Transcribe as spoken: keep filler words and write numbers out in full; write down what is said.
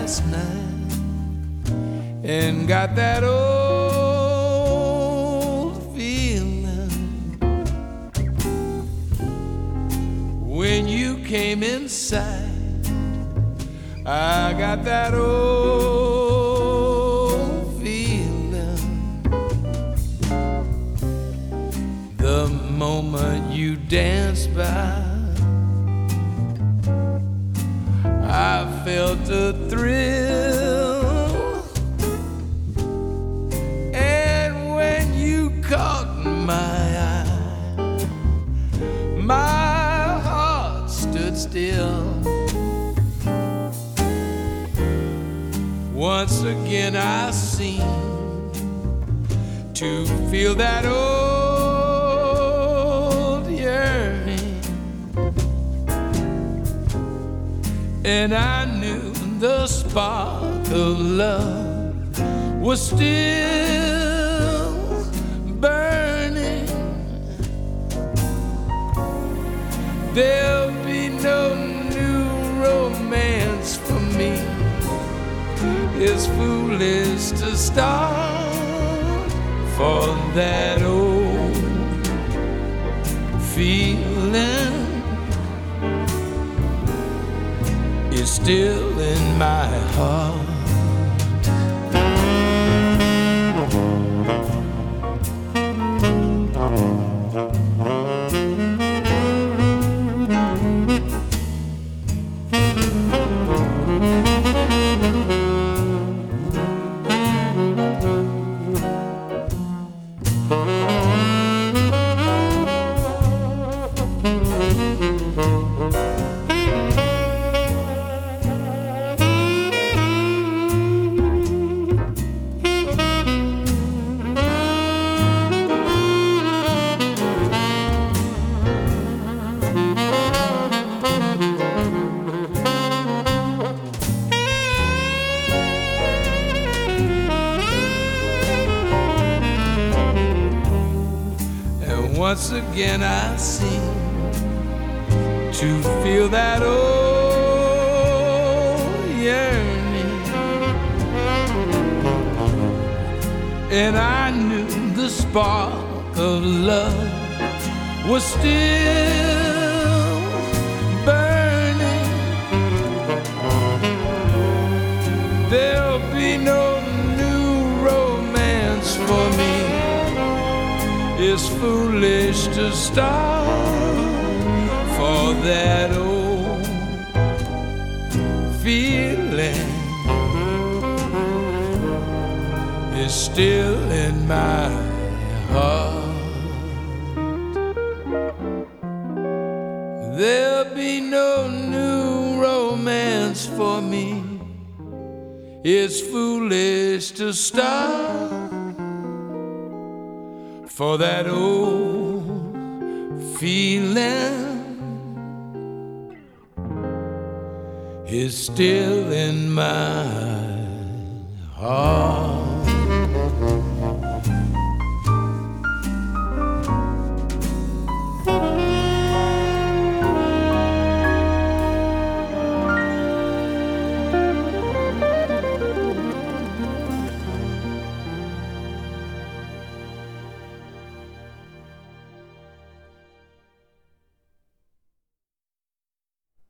last night and got that old feeling when you came inside. I got that old feeling the moment you danced by. I felt a thrill, and when you caught my eye, my heart stood still. Once again I seem to feel that old yearning, and I knew the spark of love was still burning. There'll be no new romance for me. It's foolish to start, for that old feeling is still in my heart. Once again I seem to feel that old yearning, and I knew the spark of love was still burning. There'll be no new romance for me. It's foolish to start, for that old feeling is still in my heart. There'll be no new romance for me. It's foolish to start, for that old feeling is still in my